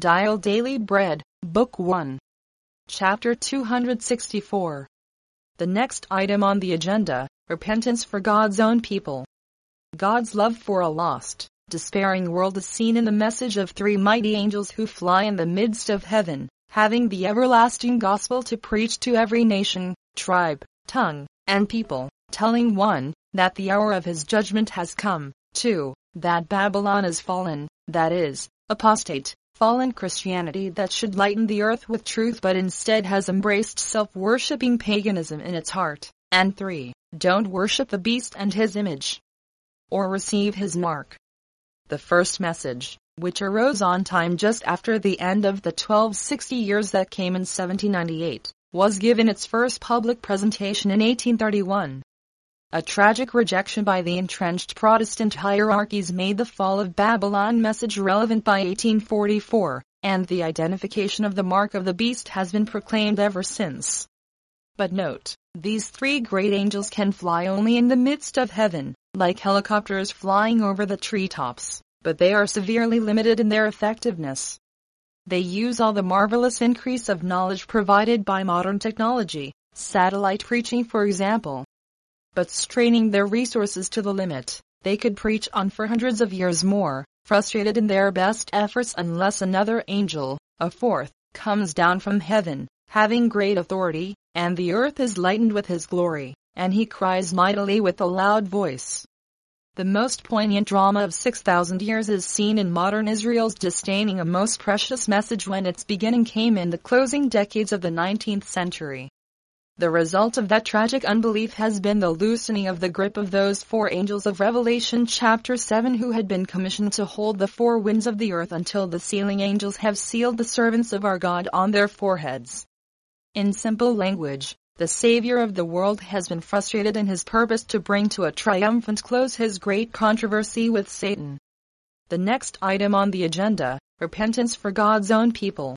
Dial Daily Bread, Book 1. Chapter 264. The next item on the agenda, repentance for God's own people. God's love for a lost, despairing world is seen in the message of three mighty angels who fly in the midst of heaven, having the everlasting gospel to preach to every nation, tribe, tongue, and people, telling 1, that the hour of his judgment has come, 2, that Babylon is fallen, that is, apostate, fallen Christianity that should lighten the earth with truth but instead has embraced self-worshipping paganism in its heart, and 3, don't worship the beast and his image, or receive his mark. The first message, which arose on time just after the end of the 1260 years that came in 1798, was given its first public presentation in 1831. A tragic rejection by the entrenched Protestant hierarchies made the fall of Babylon message relevant by 1844, and the identification of the mark of the beast has been proclaimed ever since. But note, these three great angels can fly only in the midst of heaven, like helicopters flying over the treetops, but they are severely limited in their effectiveness. They use all the marvelous increase of knowledge provided by modern technology, satellite preaching for example. But straining their resources to the limit, they could preach on for hundreds of years more, frustrated in their best efforts unless another angel, a fourth, comes down from heaven, having great authority, and the earth is lightened with his glory, and he cries mightily with a loud voice. The most poignant drama of 6,000 years is seen in modern Israel's disdaining a most precious message when its beginning came in the closing decades of the 19th century. The result of that tragic unbelief has been the loosening of the grip of those four angels of Revelation chapter 7 who had been commissioned to hold the four winds of the earth until the sealing angels have sealed the servants of our God on their foreheads. In simple language, the Savior of the world has been frustrated in his purpose to bring to a triumphant close his great controversy with Satan. The next item on the agenda, repentance for God's own people.